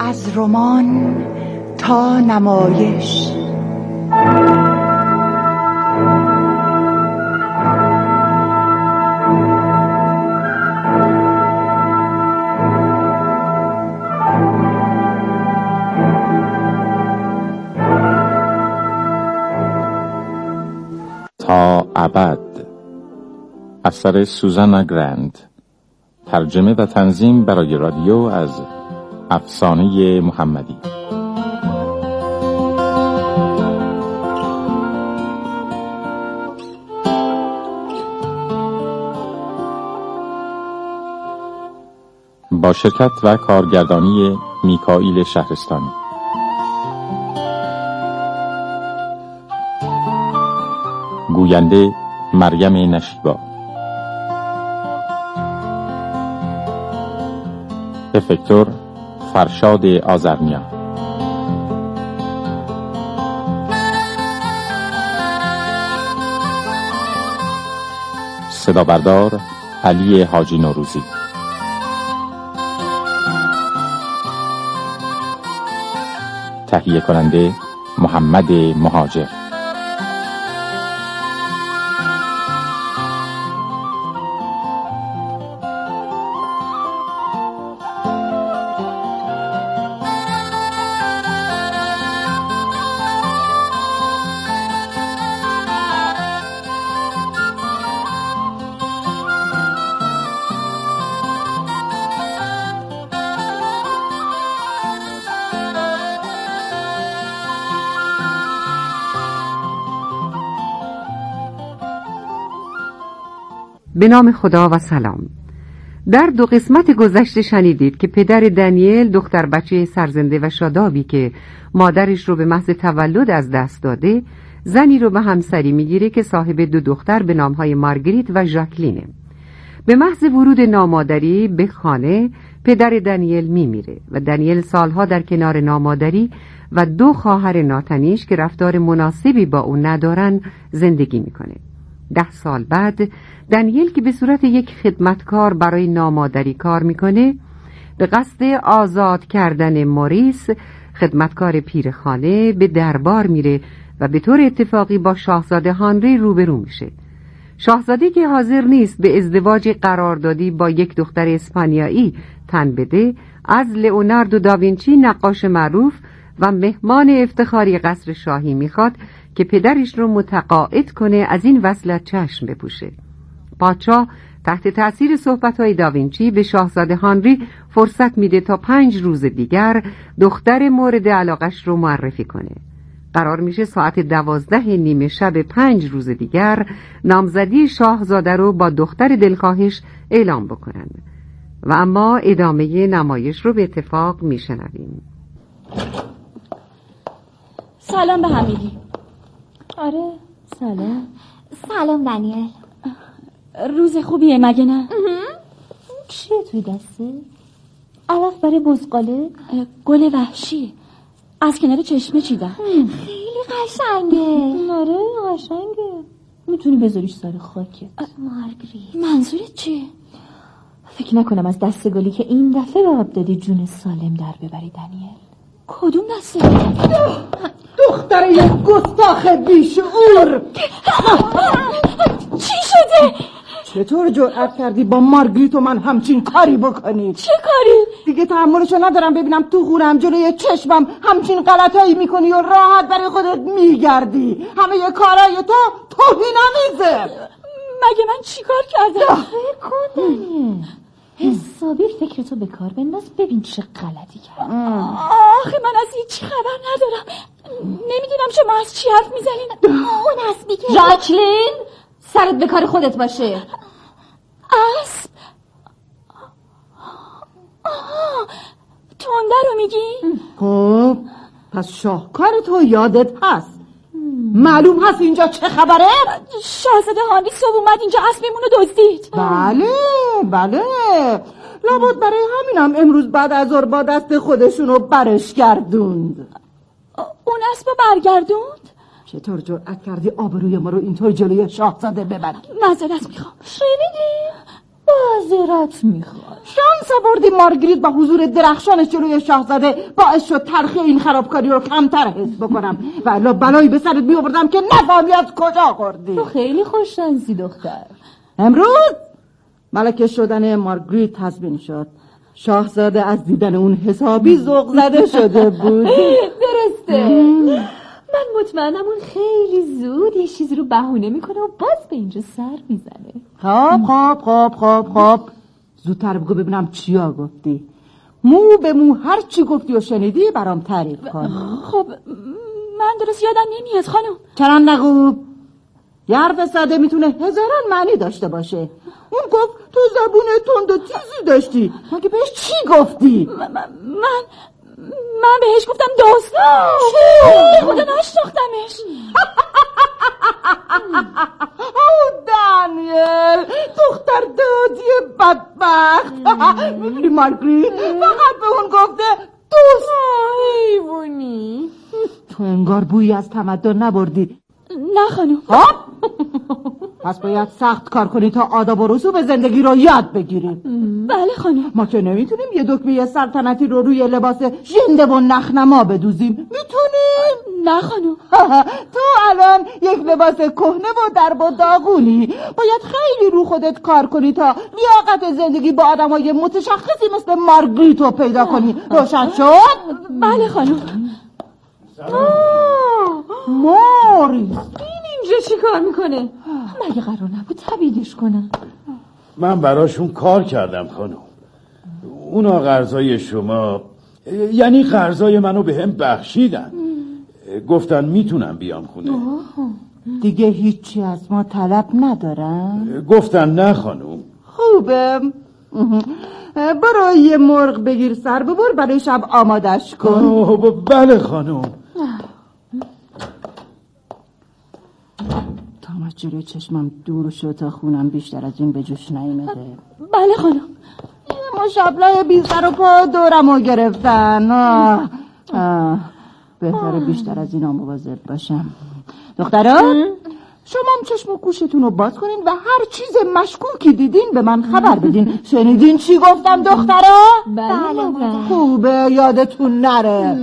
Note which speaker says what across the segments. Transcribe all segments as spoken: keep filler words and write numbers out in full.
Speaker 1: از رمان تا نمایش.
Speaker 2: تا ابد، اثر سوزانا گرند، ترجمه و تنظیم برای رادیو از افسانه محمدی. با شرکت و کارگردانی میکائیل شهرستانی. گوینده مریم نشیبا. افکتور فرشاد آذرنیا. صدا بردار علی حاجی نوروزی. تهیه کننده محمد مهاجر.
Speaker 3: به نام خدا و سلام. در دو قسمت گذشته شنیدید که پدر دنیل، دختر بچه سرزنده و شادابی که مادرش رو به محض تولد از دست داده، زنی رو به همسری میگیره که صاحب دو دختر به نامهای مارگریت و ژاکلینه. به محض ورود نامادری به خانه، پدر دنیل میمیره و دنیل سالها در کنار نامادری و دو خواهر ناتنیش که رفتار مناسبی با اون ندارن زندگی میکنه. ده سال بعد دنیل که به صورت یک خدمتکار برای نامادری کار میکنه، به قصد آزاد کردن موریس، خدمتکار پیرخانه، به دربار میره و به طور اتفاقی با شاهزاده هانری روبرو میشه. شاهزاده که حاضر نیست به ازدواج قراردادی با یک دختر اسپانیایی تن بده، از لئوناردو داوینچی نقاش معروف و مهمان افتخاری قصر شاهی میخواد که پدرش رو متقاعد کنه از این وصلت چشم بپوشه. پادشاه تحت تأثیر صحبت‌های داوینچی به شاهزاده هانری فرصت میده تا پنج روز دیگر دختر مورد علاقش رو معرفی کنه. قرار میشه ساعت دوازده نیمه شب پنج روز دیگر نامزدی شاهزاده رو با دختر دلخواهش اعلام بکنن. و اما ادامه نمایش رو به اتفاق میشنویم.
Speaker 4: سلام به همگی.
Speaker 5: آره سلام.
Speaker 4: سلام دنیل. روز خوبیه مگه نه؟
Speaker 5: چیه توی دسته؟ علف برای بزغاله؟
Speaker 4: گل وحشی از کنار چشمه چیدم.
Speaker 5: خیلی قشنگه. آره قشنگه. میتونی بذاریش سر خاکت.
Speaker 4: مارگریت منظورت چیه؟
Speaker 5: فکر نکنم از دسته گلی که این دفعه به آب دادی جون سالم در ببری دنیل.
Speaker 4: کدوم دسته؟
Speaker 6: دختر یک گستاخ بیشعور.
Speaker 4: چی شده؟
Speaker 6: چطور جرأت کردی با مارگریت و من همچین کاری بکنی؟
Speaker 4: چه کاری؟
Speaker 6: دیگه تحملشو ندارم ببینم تو خونم جلوی چشمم همچین غلطایی میکنی و راحت برای خودت میگردی. همه یه کارای تو توهین‌آمیزه.
Speaker 4: مگه من چی کار کردم؟
Speaker 5: فکر کن دنیل. حسابی فکرتو به کار بنداز ببین چه غلطی کردی.
Speaker 4: آخه من از هیچ خبر ندارم. نمیدونم شما از چی حرف میزنین.
Speaker 5: اون اسبی که ژاکلین سرت به کار خودت باشه.
Speaker 4: اسب؟ آها تنده رو میگی؟
Speaker 6: خب پس شاهکار تو یادت هست. معلوم هست اینجا چه خبره؟
Speaker 4: شاهزاده هانری صبح اومد اینجا اسبمون رو دزدید.
Speaker 6: بله بله، لابد برای همینم امروز بعد از ظهر با دست خودشونو برش گردوند.
Speaker 4: اون اسبو برگردوند؟
Speaker 6: چطور جرأت کردی آبروی ما رو اینطور جلوی شاهزاده ببری؟
Speaker 4: معذرت میخوام.
Speaker 5: شنیدی؟ معذرت میخوام.
Speaker 6: شانس شانس آوردی مارگریت با حضور درخشانش جلوی شاهزاده باعث شد تلخی این خرابکاری رو کمتر حس بکنم و الا بلایی به سرت میآوردم که نفهمی از کجا خوردی.
Speaker 5: تو خیلی خوش شانسی دختر.
Speaker 6: امروز ملکه شدن مارگریت تضمین شد. شاهزاده از دیدن اون حسابی ذوق زده شده بود.
Speaker 5: درسته. من مطمئنم اون خیلی زود یه چیزی رو بهونه میکنه و باز به اینجا سر میزنه.
Speaker 6: خب خب خب خب خب زودتر بگو ببینم چیا گفتی. مو به مو هر چی گفتی و شنیدی برام تعریف کن.
Speaker 4: خب من درست یادم نمیاد خانم.
Speaker 6: چرا نگو؟ یه حرف ساده میتونه هزاران معنی داشته باشه. اون گفت تو زبون تند و تیزی داشتی. مگه بهش چی گفتی؟
Speaker 4: من من, من بهش گفتم داستان. به خدا نشناختمش.
Speaker 6: او دانیل دختر دادی بدبخت. میبینی مارگریت فقط به اون گفته دوست.
Speaker 5: حیوانی.
Speaker 6: تو انگار بویی از تمدن نبردی.
Speaker 4: نه خانم.
Speaker 6: ها؟ پس باید سخت کار کنی تا آداب و رسوم زندگی رو یاد بگیری.
Speaker 4: بله خانم.
Speaker 6: ما که نمیتونیم یه دکمه سلطنتی رو روی لباس ژنده و نخنما بدوزیم. میتونیم؟
Speaker 4: نه خانم.
Speaker 6: تو الان یک لباس کهنه و درب و داغونی. باید خیلی رو خودت کار کنی تا لیاقت زندگی با آدمای متشخصی مثل مارگریت رو پیدا کنی. روشن شد؟
Speaker 4: بله خانم.
Speaker 6: موریس
Speaker 5: این اینجا چی کار میکنه؟ مگه قرار نبود تبعیدش کنم؟
Speaker 7: من براشون کار کردم خانم. اونا قرضای شما، یعنی قرضای منو به هم بخشیدن. گفتن میتونم بیام خونه.
Speaker 6: دیگه هیچی از ما طلب ندارن؟
Speaker 7: گفتن نه خانم.
Speaker 6: خوبه. برو یه مرغ بگیر سر ببر برای شب آمادش کن.
Speaker 7: بله خانم.
Speaker 6: تا جلوی چشمم دور شد تا خونم بیشتر از این به جوش نیامده.
Speaker 4: بله خانم.
Speaker 6: یه مشابله بی سر و پا دورمو گرفتن. آه. آه. بهتره بیشتر از اینا مواظب باشم. دخترا شما هم چشم و گوشتون رو باز کنین و هر چیز مشکوکی دیدین به من خبر بدین. شنیدین چی گفتم دخترا؟
Speaker 5: بله بله.
Speaker 6: خوبه یادتون نره.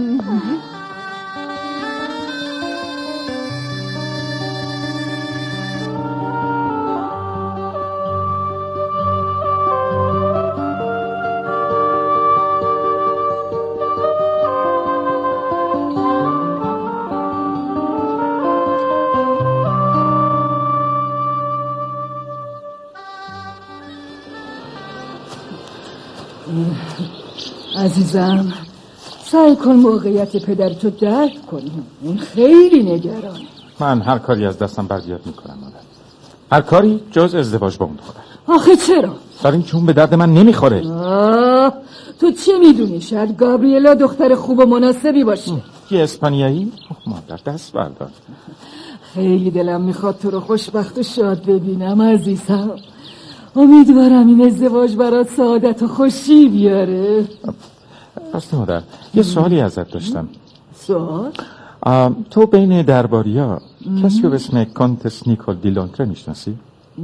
Speaker 8: عزیزم سعی کن موقعیت پدرتو درک کنی. اون خیلی نگرانه.
Speaker 2: من هر کاری از دستم بردیاد میکنم مادر. هر کاری جز ازدواج با اون دختر.
Speaker 8: آخه چرا؟
Speaker 2: دارین چون به درد من نمیخوره.
Speaker 8: آه تو چه میدونی؟ شاید گابریلا دختر خوب و مناسبی باشه.
Speaker 2: یه اسپانیایی؟ مادر دست بردار.
Speaker 8: خیلی دلم میخواد تو رو خوشبخت و شاد ببینم عزیزم. امیدوارم این ازدواج برات سعادت و خوشی بیاره.
Speaker 2: راستی مادر یه سوالی ازت داشتم.
Speaker 8: سوال؟
Speaker 2: تو بین درباریا کسی رو به اسم کانتس نیکول دیلانتره میشناسی؟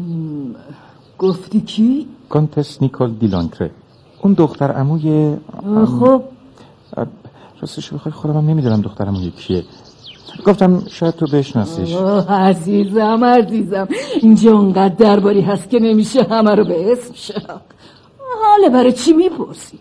Speaker 8: گفتی کی؟
Speaker 2: کانتس نیکول دیلانتره، اون دختر عموی.
Speaker 8: خب
Speaker 2: راستش بخوای خودم هم نمیدونم دختر عموی کیه. گفتم شاید تو بشناسیش.
Speaker 8: عزیزم عزیزم اینجا اونقدر درباری هست که نمیشه همه رو به اسم شناخت. حالا برای چی میپرسی؟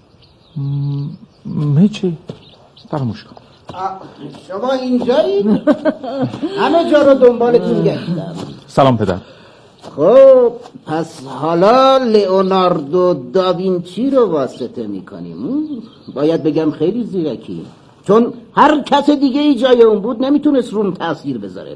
Speaker 2: میچی فراموش کن.
Speaker 9: شما اینجایی؟ همه جا رو دنبالتون گشتم.
Speaker 2: سلام پدر.
Speaker 9: خب پس حالا لئوناردو داوینچی رو واسطه میکنیم. باید بگم خیلی زیرکی، چون هر کس دیگه ای جای اون بود نمیتونست روم تأثیر بذاره.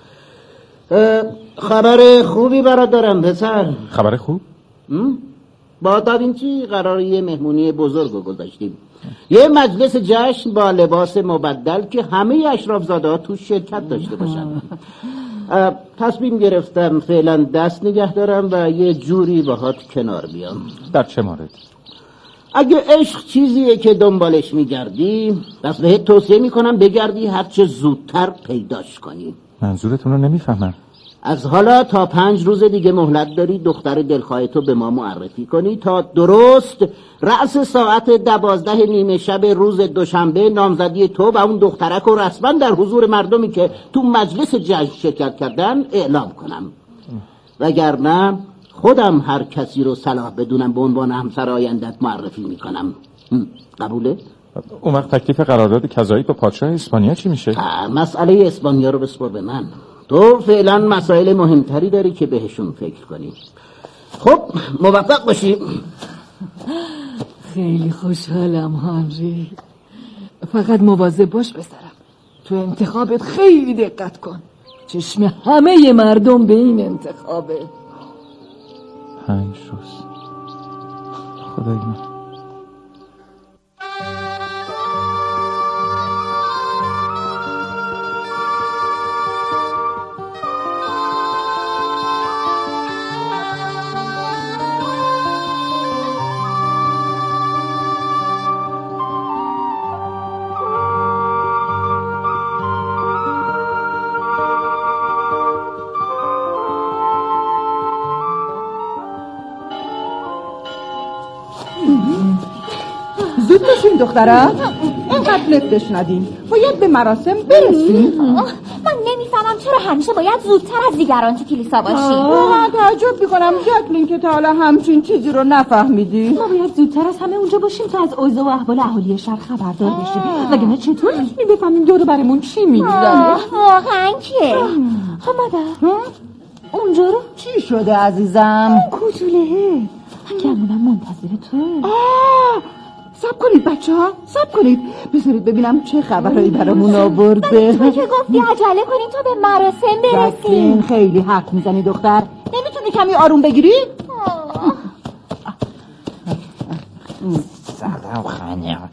Speaker 9: خبر خوبی برات دارم پسر.
Speaker 2: خبر خوب؟
Speaker 9: با داوینچی قراره یه مهمونی بزرگ رو گذاشتیم. یه مجلس جشن با لباس مبدل که همه اشرافزاده ها توش شرکت داشته باشن. تصمیم گرفتم فعلا دست نگه دارم و یه جوری باهات کنار بیام.
Speaker 2: در چه مورد؟
Speaker 9: اگه عشق چیزیه که دنبالش میگردی، پس بهت توصیه میکنم بگردی هرچه زودتر پیداش کنی.
Speaker 2: منظورتون رو نمیفهمم.
Speaker 9: از حالا تا پنج روز دیگه مهلت داری دختر دلخواه تو به ما معرفی کنی تا درست رأس ساعت دوازده نیمه شب روز دوشنبه نامزدی تو و اون دخترک رو رسما در حضور مردمی که تو مجلس جشن شرکت کردن اعلام کنم. وگرنه خودم هر کسی رو صلاح بدونم به عنوان همسر آیندت معرفی میکنم. قبوله؟
Speaker 2: اون وقت تکلیف قرارداد کذایی با پادشاه اسپانیا چی میشه؟
Speaker 9: مسئله اسپانیا رو بسپر به من. تو فعلا مسائل مهمتری داری که بهشون فکر کنی. خب موفق باشی.
Speaker 8: خیلی خوشحالم هانری، فقط مواظب باش پسرم. تو انتخابت خیلی دقت کن. چشم همه مردم به این انتخابه.
Speaker 2: پنج روز خدای من.
Speaker 6: زود باشین دخترم، اینقدر لفتش ندین، باید به مراسم برسیم.
Speaker 4: من نمیفهمم چرا همیشه باید زودتر از دیگران تو کلیسا باشیم.
Speaker 6: واقعا تعجب میکنم جکلین که تا حالا همچین چیزی رو نفهمیدی.
Speaker 5: ما باید زودتر از همه اونجا باشیم تا از اوضاع و احوال اهالی شهر خبردار بشیم، وگرنه چطور میتونیم بفهمیم دور برمون چی میگذره.
Speaker 4: واقعا که
Speaker 5: ها مادر اونجا رو
Speaker 6: چی شده عزیزم؟
Speaker 5: کوچولهه گمونم منتظر توه.
Speaker 6: سب کنید بچه ها، سب کنید بذارید ببینم چه خبرهایی برامون آورده.
Speaker 4: تو که گفتی عجله کنید تا به مراسم برسیم.
Speaker 6: جکلین خیلی حق میزنی دختر، نمیتونی کمی آروم بگیری؟
Speaker 10: سلام خانم.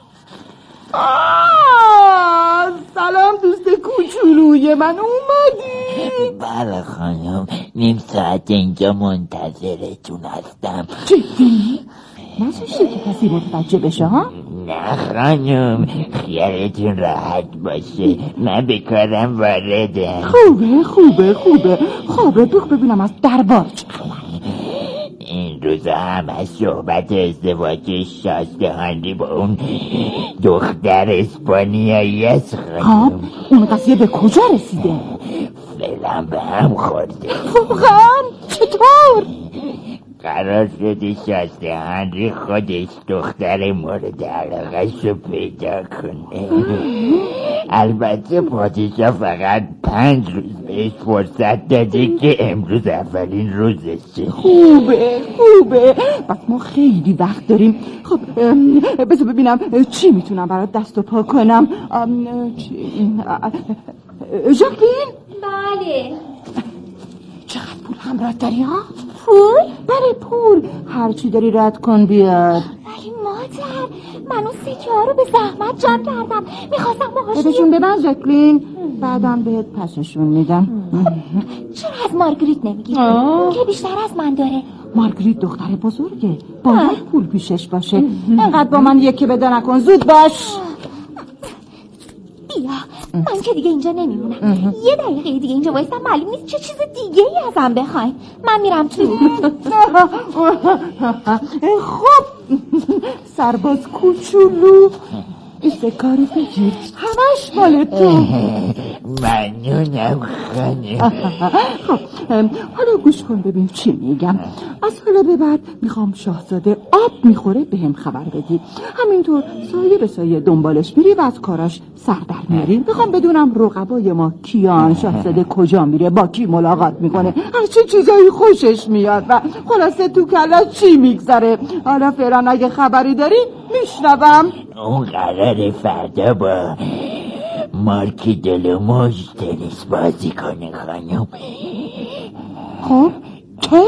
Speaker 6: سلام دوست کوچولوی من، اومدی؟
Speaker 10: بله خانم، نیم ساعت اینجا منتظرتون هستم.
Speaker 6: جدی؟ نذاشتی که کسی متوجه بشه ها؟
Speaker 10: نه خانم، خیالتون راحت باشه، من به کارم واردم.
Speaker 6: خوبه خوبه خوبه خوبه بخ ببینم از دربار چه خبر.
Speaker 10: این روزا هم از صحبت ازدواج شازده هانری با اون دختر اسپانیایی است خانم.
Speaker 6: اون قضیه به کجا رسیده؟
Speaker 10: فعلا به هم خورده.
Speaker 6: واقعا؟ چطور؟
Speaker 10: قرار شده شازده هانری خودش دختر مورد علاقه‌ش رو پیدا کنه. البته پادشاه فقط پنج روز بهش فرصت داده که امروز اولین روزشه.
Speaker 6: خوبه خوبه بس ما خیلی وقت داریم. خب بذار ببینم چی میتونم برات دست و پا کنم. ژاکلین؟
Speaker 4: بله.
Speaker 6: چقدر پول همراه داری ها؟
Speaker 4: پول؟
Speaker 6: بله پول، هرچی داری رد کن بیاد.
Speaker 4: ولی مادر من اون سکه ها رو به زحمت جمع کردم، میخواستم باهاش
Speaker 6: بدشون به من ژاکلین، بعدم بهت پسشون میدم.
Speaker 4: چرا از مارگریت نمیگی؟ اون که بیشتر از من داره.
Speaker 6: مارگریت دختر بزرگه، باید پول پیشش باشه. اینقدر با من یکی بده نکن، زود باش.
Speaker 4: بیا من که دیگه اینجا نمیمونم. یه دقیقه دیگه اینجا وایستم، معلوم نیست چه چیز دیگه ای ازم بخواین. من میرم تو.
Speaker 6: خب سرباز کوچولو این سکه رو بگیر، همش مال تو.
Speaker 10: ممنونم خانم.
Speaker 6: خب حالا گوش کن ببین چی میگم. از حالا به بعد میخوام شاهزاده آب میخوره به هم خبر بدی، همینطور سایه به سایه دنبالش میری و از کاراش سر در میاری. میخوام بدونم رقبای ما کیان، شاهزاده کجا میره، با کی ملاقات میکنه، هر چه چیزایی خوشش میاد و خلاصه تو کلاش چی میگذره. حالا فعلا اگه خبری داری میشنوم.
Speaker 10: اون قرار فردا با مارکی دلموش تنیس بازی کنه خانم.
Speaker 6: خب کی؟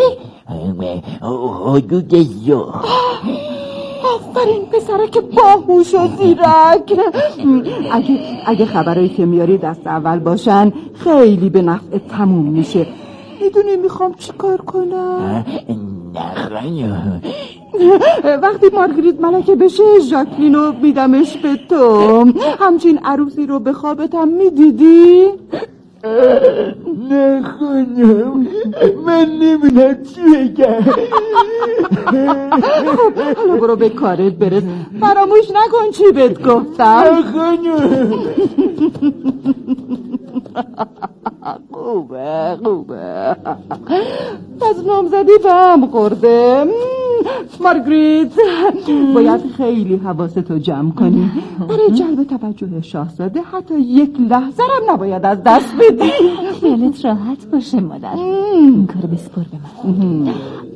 Speaker 10: حدود ظهر.
Speaker 6: آفرین پسره که باهوش و زیرک. اگه اگه خبرایی که میاری دست اول باشن خیلی به نفع تموم میشه. میدونی میخوام چی کار کنم؟
Speaker 10: نه خانم،
Speaker 6: وقتی مارگریت ملکه بشه ژاکلینو میدمش به تو. همچین عروسی رو به خوابت هم میدیدی؟
Speaker 10: نه خانم، من نمیدونم چی بگم.
Speaker 6: حالا برو به کارت برس، فراموش نکن چی بهت گفتم.
Speaker 10: نه خانم.
Speaker 6: خوبه خوبه. از نامزدی فهم خورده. مارگریت، باید خیلی حواستو جمع کنی. برای جلب توجه شاهزاده حتی یک لحظه هم نباید از دست بدی.
Speaker 5: خیالت راحت باشه مادر، این کارو بسپر به من.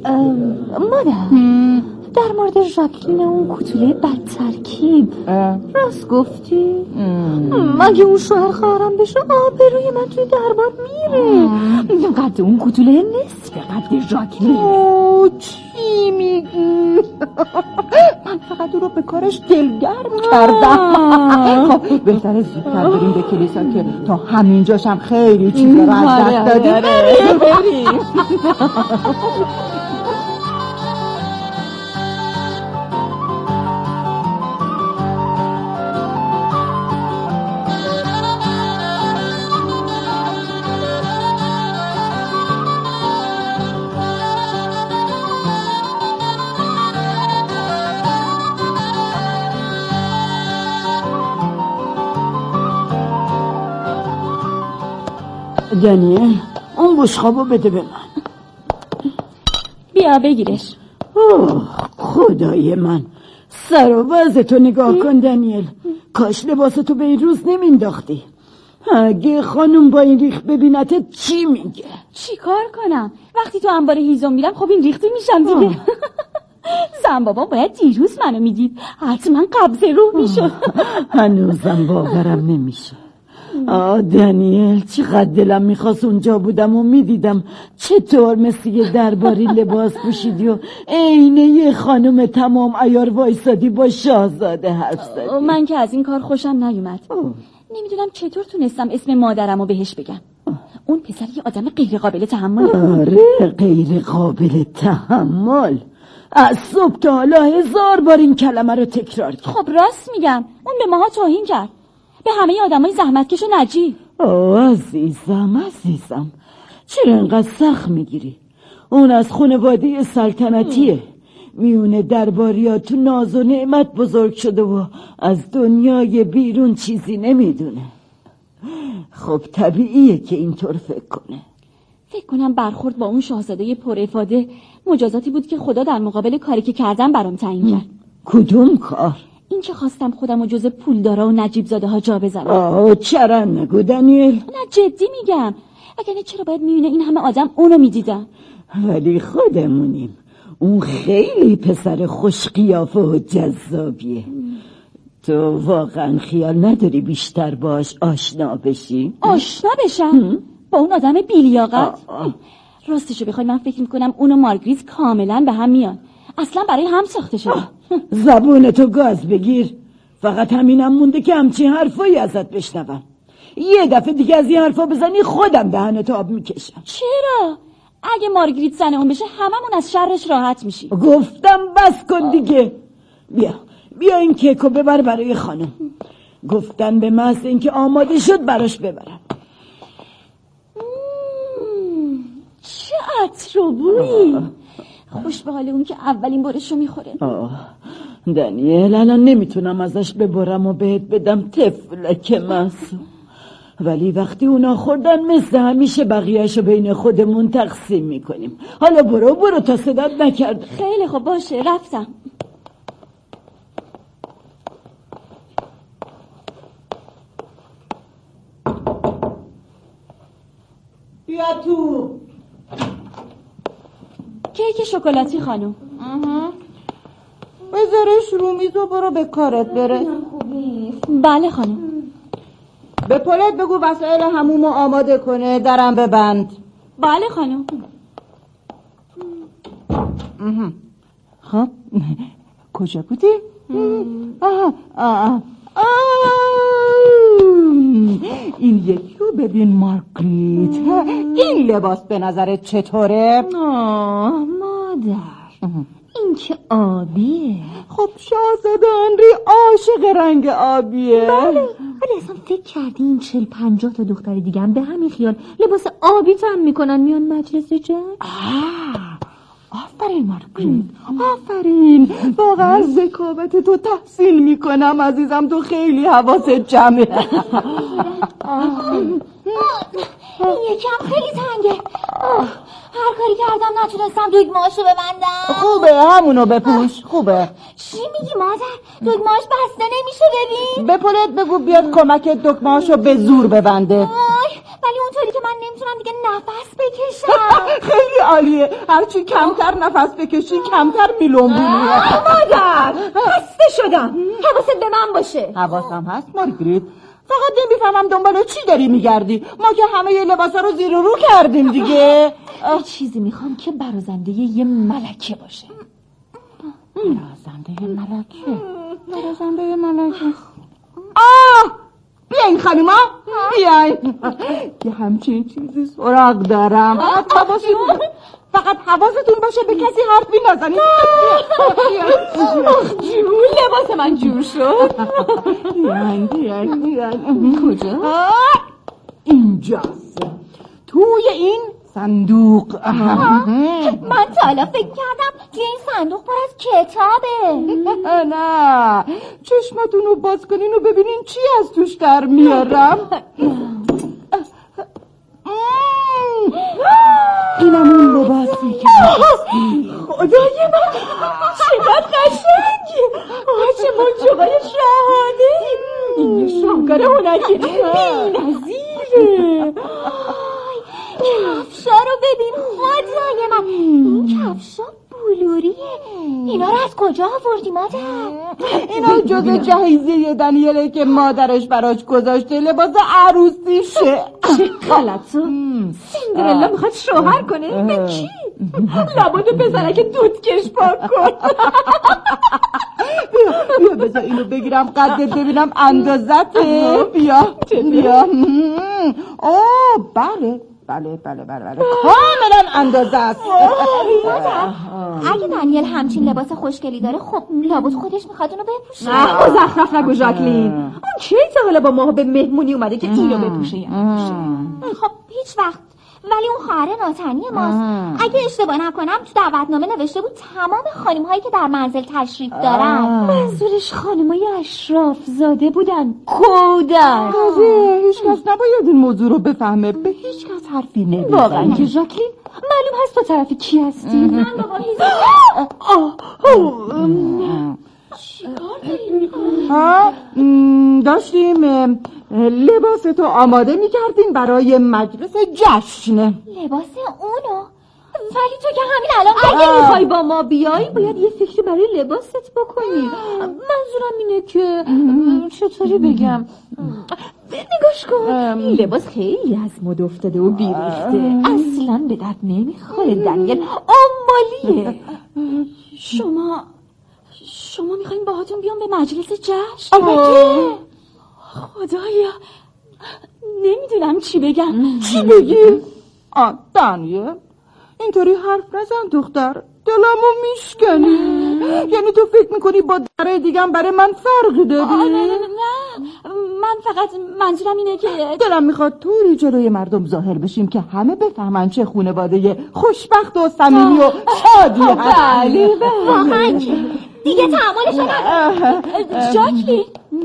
Speaker 5: مادر، در مورد ژاکلین اون کوتوله بدترکیب راست گفتی؟ مگه اون شوهر خواهرم بشه آبروی من توی دربار میره. قد اون کوتوله نصف قد ژاکلین.
Speaker 6: چی میگی؟ من فقط او رو به کارش دلگرم کردم. خب بهتره زودتر بریم به کلیسا که تا همینجاشم خیلی چیزا رو از دست دادیم. بریم.
Speaker 8: دانیل، اون بشقابو بده به من.
Speaker 5: بیا بگیرش.
Speaker 8: اوه خدای من، سر و وضعتو نگاه کن دانیل. کاش لباستو به این روز نمینداختی. اگه خانم با این ریخ ببینتت چی میگه؟
Speaker 5: چی کار کنم؟ وقتی تو انبار هیزم میرم خب این ریختی میشم دیگه. زن بابا باید دیروز منو میدید، حتما قبض روح میشد.
Speaker 8: هنوزم باورم نمیشه. آه دانیل، چقدر دلم میخواست اونجا بودم و میدیدم چطور مثل یه درباری لباس پوشیدی و عینه یه خانم تمام عیار وایسادی با شاهزاده حرف زدی.
Speaker 5: من که از این کار خوشم نیومد. نمیدونم چطور تونستم اسم مادرمو بهش بگم. اون پسر یه آدم غیر قابل تحمل.
Speaker 8: آره غیر قابل تحمل. از صبح تا حالا هزار بار این کلمه رو تکرار کرد.
Speaker 5: خب راست میگم، اون به ماها توهین کرد، به همه آدمای زحمتکش و نجیب.
Speaker 8: آه عزیزم عزیزم، چرا انقدر سخت میگیری؟ اون از خانواده سلطنتیه، میونه درباریا تو ناز و نعمت بزرگ شده و از دنیای بیرون چیزی نمیدونه. خب طبیعیه که اینطور فکر کنه.
Speaker 5: فکر کنم برخورد با اون شاهزاده پرافاده مجازاتی بود که خدا در مقابل کاری که کردم برام تعیین کرد.
Speaker 8: کدوم کار؟
Speaker 5: این که خواستم خودم و جز پولدارا و نجیب زاده ها جا بذارم.
Speaker 8: آه چرا نگو دانیل.
Speaker 5: نه جدی میگم، اگر نه چرا باید میونه این همه آدم اونو میدیدم؟
Speaker 8: ولی خودمونیم، اون خیلی پسر خوش قیافه و جذابیه. تو واقعا خیال نداری بیشتر باش آشنا بشی؟
Speaker 5: آشنا بشم؟ با اون آدم بیلیاقت؟ راستشو بخوای من فکر میکنم اون و مارگریت کاملا به هم میان، اصلا برای هم ساخته شده.
Speaker 8: زبونتو گاز بگیر، فقط همینم مونده که همچین حرفایی ازت بشنوم. یه دفعه دیگه از این حرفا بزنی خودم دهنتو آب میکشم.
Speaker 5: چرا؟ اگه مارگریت زن اون بشه هممون از شرش راحت میشی.
Speaker 8: گفتم بس کن دیگه. بیا بیا این کیکو ببر برای خانم. گفتن به محض اینکه آماده شد براش ببرم.
Speaker 5: چه عطر و بویی، خوش به حال اون که اولین بارشو میخوره.
Speaker 8: آه دانیل، الان نمیتونم ازش ببرم و بهت بدم طفلک معصوم، ولی وقتی اونا خوردن مثل همیشه بقیهشو بین خودمون تقسیم میکنیم. حالا برو برو تا صدات نکرد.
Speaker 5: خیلی خوب باشه، رفتم.
Speaker 6: بیا تو.
Speaker 5: کیک شکلاتی خانم.
Speaker 6: بذارش رو میز و برو به کارت بره.
Speaker 5: بله خانم.
Speaker 6: به پولت بگو وسایل حمومو آماده کنه، درم ببند.
Speaker 5: بله خانم.
Speaker 6: خب کجا بودی؟ آه آه آه. این یکی رو ببین مارگریت، این لباس به نظرت چطوره؟
Speaker 5: آه مادر، این این که آبیه.
Speaker 6: خب شاهزاده آنری عاشق رنگ آبیه.
Speaker 5: بله، ولی اصلا فکر کردی این چل پنجاه تا دختر دیگه هم به همین خیال لباس آبی تن میکنن میان مجلس جشن؟
Speaker 6: آفرین مارگریت، آفرین. واقعا ذکاوت تو تحسین میکنم عزیزم، تو خیلی حواست جمعه.
Speaker 4: این یکم خیلی تنگه. هر کاری کردم نتونستم دگمه‌اشو ببندم.
Speaker 6: خوبه همونو بپوش. خوبه.
Speaker 4: چی میگی مادر؟ دگمه‌اش بسته نمیشه ببین.
Speaker 6: به پولت بگو بیاد کمکت دگمه‌اشو به زور ببنده.
Speaker 4: وای، ولی اونطوری که من نمیتونم دیگه نفس بکشم.
Speaker 6: خیلی عالیه، هرچی کمتر نفس بکشی کمتر میلونبونی.
Speaker 5: مادر خسته شدم. حواست به من باشه.
Speaker 6: حواسم هست مارگریت، فقط نمیفهمم دنبال چی داری میگردی. ما که همه یه لباسا رو زیر و رو کردیم دیگه.
Speaker 5: یه چیزی میخوام که برازنده یه ملکه باشه.
Speaker 6: برازنده ملکه برازنده ملکه آه بیاین خانوما، بیاین. یه همچین چیزی سراغ دارم. فقط حواستون فقط حواستون باشه به کسی حرفی نزنید.
Speaker 5: آخ جون، لباس من جور شد.
Speaker 6: بیاین بیاین بیاین.
Speaker 5: کجا؟
Speaker 6: اینجاست، توی این صندوق.
Speaker 4: من تا حالا فکر کردم توی این صندوق پر از کتابه.
Speaker 6: نه، چشمتون رو باز کنین و ببینین چی از توش در میارم. اینم اون لباسی که
Speaker 5: خدای من، چقدر قشنگ. آه چه منجوهای شاهانه. این یه شاهکار هنری بی‌نظیره.
Speaker 4: کفشا رو ببین خدای من، این کفشا بلوریه. اینا رو از کجا آوردی مادر؟
Speaker 6: اینا جزء جهیزیه دنیله که مادرش براش گذاشته، لباس عروسیشه.
Speaker 5: چه غلطو. سیندرلا میخواد شوهر کنه؟ به کی؟ لابد پسرک دودکش پاک کن.
Speaker 6: بیا بیا بذار اینو بگیرم قدت ببینم اندازته. بیا بیا. اوه بله بله بله بله بله کاملا اندازه است.
Speaker 4: اگه دنیل همچین لباس خوشگلی داره، خب لابد خودش میخواد اونو بپوشه.
Speaker 5: نه مزخرف نگو ژاکلین. اون کی تا حالا با ما به مهمونی اومده که اینو بپوشه یا نپوشه؟
Speaker 4: خب هیچ وقت. ولی اون خواهر ناتنی ماست. اگه اشتباه نکنم تو دعوتنامه نوشته بود تمام خانم هایی که در منزل تشریف دارن.
Speaker 5: منظورش خانمای اشراف زاده بودن. کودک.
Speaker 6: هیچ کس نباید این موضوع رو بفهمه. به هیچ کس حرفی نمیزنه.
Speaker 5: واقعا که ژاکلین معلوم هست تو طرف کی هستی؟
Speaker 4: من بابا
Speaker 6: ها داشتیم لباس تو آماده میکردیم برای مجلس جشن.
Speaker 4: لباس اونو؟ ولی تو که همین الان
Speaker 5: اگه میخوای با ما بیایی باید یه فکری برای لباست بکنی. منظورم اینه که چطوری بگم، نگاش کن این لباس خیلی از مد افتاده و بیریخته، اصلا به درد نمیخوره. دنیل آمالیه. شما شما میخواین باهاتون بیام به مجلس جشن؟
Speaker 6: آماده
Speaker 5: خدایا نمیدونم چی بگم.
Speaker 6: چی بگی؟ آه دنیل اینطوری حرف نزن دختر، دلمو میشکنی. یعنی تو فکر میکنی با در دیگه برای من فرقی داری؟
Speaker 5: نه نه نه من فقط منظورم اینه که
Speaker 6: دلم میخواد طوری جلوی مردم ظاهر بشیم که همه بفهمن چه خانواده خوشبخت و صمیمی و شادی هست.
Speaker 5: بله
Speaker 4: واقعا دیگه تحملش ندارم.
Speaker 5: جاکلی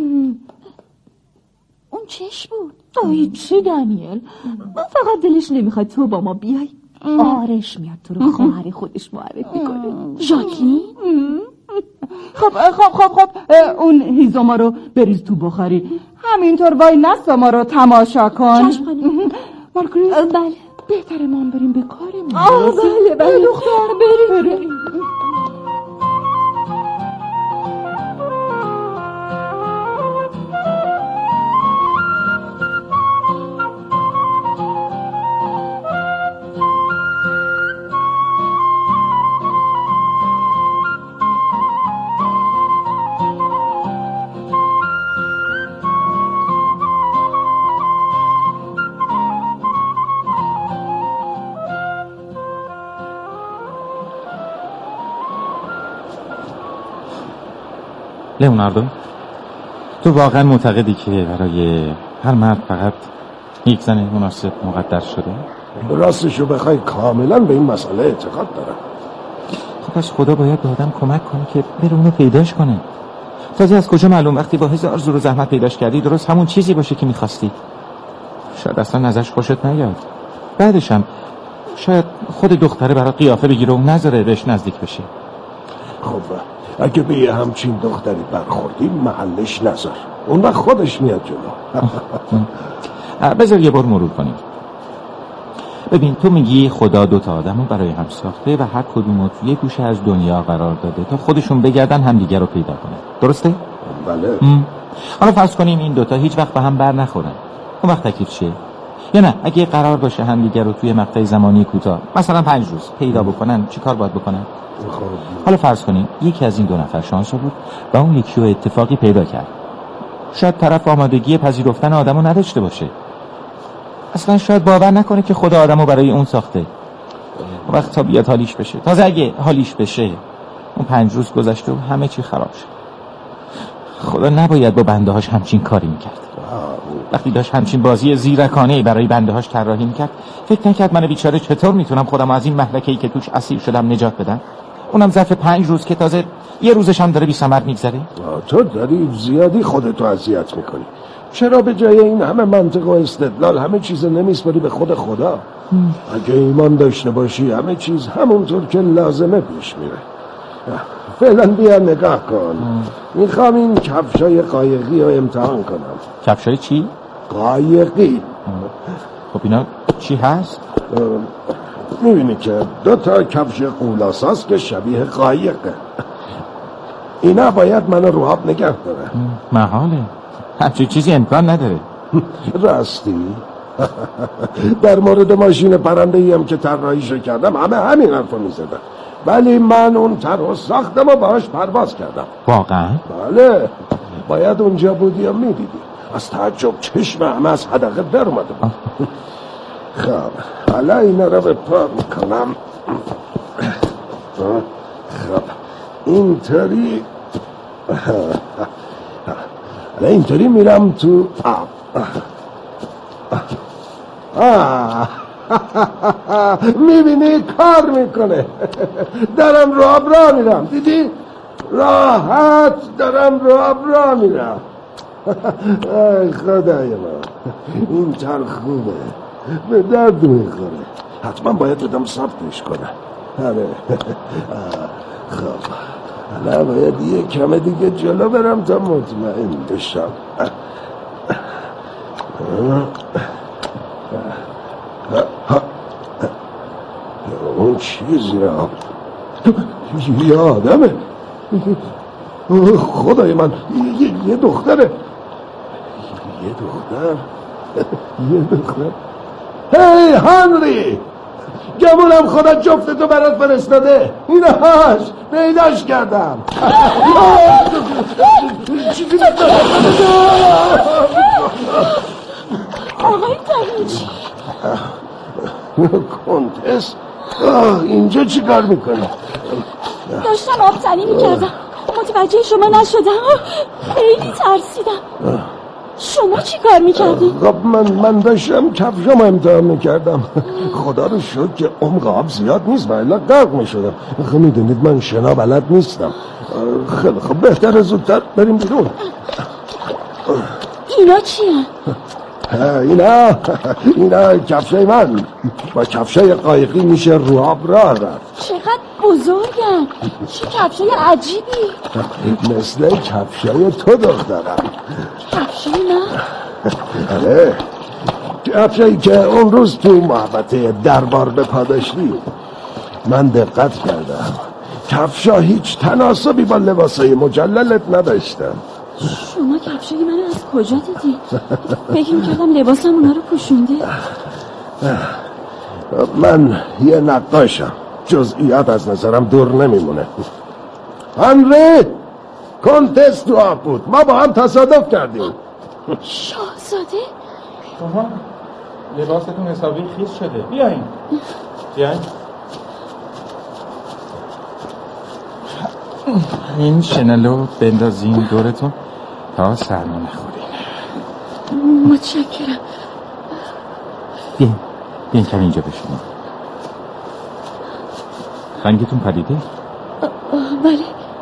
Speaker 5: اون چش بود. آی چه دنیل، فقط دلش نمیخواد تو با ما بیای. آرش میاد تو رو خواهر خودش معرفی کنه. ژاکلین
Speaker 6: خب خب خب خب اون هیزوما رو بریز تو بخاری، همینطور وای نستا ما رو تماشا کن.
Speaker 5: چشم خانم.
Speaker 6: مارگریت
Speaker 5: بله
Speaker 6: بهتره ما هم بریم به کارمون.
Speaker 5: آه بله بله دختر بریم بریم.
Speaker 2: لئوناردو، تو واقعا معتقدی که برای هر مرد فقط یک زن مناسب مقدر شده؟
Speaker 11: راستشو بخوای کاملا به این مسئله اعتقاد دارم.
Speaker 2: خب پس خدا باید به آدم کمک کنه که بره اونو پیداش کنه. تازه از کجا معلوم وقتی با هزار زور و زحمت پیداش کردی درست همون چیزی باشه که میخواستی؟ شاید اصلا ازش خوشت نیاد. بعدش هم شاید خود دختره برای قیافه بگیره و نذاره بهش نزدیک بشه.
Speaker 11: خب اگه به یه همچین دختری برخوردی محلش نذار، اون وقت خودش میاد جلو.
Speaker 2: بذار یه بار مرور کنیم. ببین تو میگی خدا دوتا آدم رو برای هم ساخته و هر کدوم رو توی گوشه از دنیا قرار داده تا خودشون بگردن همدیگر رو پیدا کنن، درسته؟
Speaker 11: بله.
Speaker 2: حالا فرض کنیم این دوتا هیچ وقت به هم بر نخورن، اون وقت تکلیف چیه؟ یا نه اگه قرار باشه همدیگر رو توی مقطع زمانی کوتاه مثلا پنج روز پیدا بکنن چی کار باید بکنن؟ حالا فرض کنیم یکی از این دو نفر شانس بود و اون یکی رو اتفاقی پیدا کرد. شاید طرف آمادگی پذیرفتن آدمو نداشته باشه، اصلا شاید باور نکنه که خدا آدمو برای اون ساخته. وقت تا بیاد حالیش بشه، تازه اگه حالیش بشه اون پنج روز گذشته و همه چی خراب شد. خدا نباید با بنده هاش همچین کاری میکرد. وقتی داشت همچین بازی زیرکانه‌ای برای بنده هاش طراحی میکرد فکر نکرد من بیچاره چطور میتونم خودم از این مهلکه‌ای که توش اسیر شدم نجات بدم، اونم ظرف پنج روز که تازه یه روزش هم داره بی ثمر میگذره.
Speaker 11: تو داری زیادی خودتو اذیت میکنی. چرا به جای این همه منطق و استدلال همه چیز نمیسپاری به خود خدا؟ ام. اگه ایمان داشته باشی همه چیز همونطور که لازمه پیش میره. فعلا بیا نگاه کن. میخوام این کفشای قایقی رو امتحان کنم.
Speaker 2: کفشای چی؟
Speaker 11: قایقی.
Speaker 2: خب اینا چی هست؟
Speaker 11: میبینی که دو تا کفش قولاساست که شبیه قایقه. اینا باید منو رو آب نگه داره.
Speaker 2: محاله، همچین چیزی امکان نداره.
Speaker 11: راستی؟ در مورد ماشین پرنده‌ای هم که طراحیشو کردم همه همین حرفو میزدن، ولی من اون طرحو ساختم و باهاش پرواز کردم.
Speaker 2: واقعا؟
Speaker 11: بله، باید اونجا بودی و میدیدی. از تعجب چشم همه از حدقه در اومده بود. خب حالا اینا رو به پا میکنم. خب اینطوری حالا اینطوری میرم تو آب. میبینی کار میکنه. دارم رو آب را میرم، دیدی؟ راحت دارم رو آب را میرم. خدای من این طرح خوبه، به درد میخوره. حتما باید بدم ثبتش کنم. آره. خب حالا باید یه کم دیگه جلو برم تا مطمئن بشم. اون چیزی را یه آدمه. خدای من یه, یه دختره. یه دختر یه دختر هی هنری، گمونم خدا جفتتو برات فرستاده. اینهاش پیداش کردم.
Speaker 5: آقای تهیجی
Speaker 11: کنتس، اینجا چی کار میکنی؟
Speaker 5: داشتم آبزنی میکردم، متوجه شما نشدم، خیلی ترسیدم. شما چی کار میکردی؟
Speaker 11: خب من من داشتم کفشم امتحان میکردم. خدا رو شکر که عمق آب زیاد نیست ولی غرق میشدم. خب میدونید من شنا بلد نیستم. خیلی خب بهتره زودتر بریم بیرون.
Speaker 5: اینا چیه؟
Speaker 11: اینا اینا کفشای من. با کفشای قایقی میشه رو آب راه رفت.
Speaker 5: چقدر بزرگن، چه کفشای عجیبی.
Speaker 11: مثل کفشای تو دخترم.
Speaker 5: کفشای من؟
Speaker 11: آره، کفشایی که اون روز تو محبته دربار به پا داشتی. من دقت کردم کفشا هیچ تناسبی با لباسای مجللت نداشتن.
Speaker 5: شما کفشای منو از کجا دیدی؟ فکر میکردم لباسم اونا رو پوشونده.
Speaker 11: من یه نقاشم، جزئیات از نظرم دور نمیمونه. هنری، کنتس تو آب بود، ما با هم تصادف کردیم.
Speaker 5: شاهزاده؟
Speaker 2: شما لباستون حسابی خیس شده، بیاین بیاین. این شنلو بندازین دورتون تا سرما نخورین.
Speaker 5: متشکرم.
Speaker 2: بیاین بیاین کمی اینجا بشونیم. رنگتون پریده؟
Speaker 5: بله.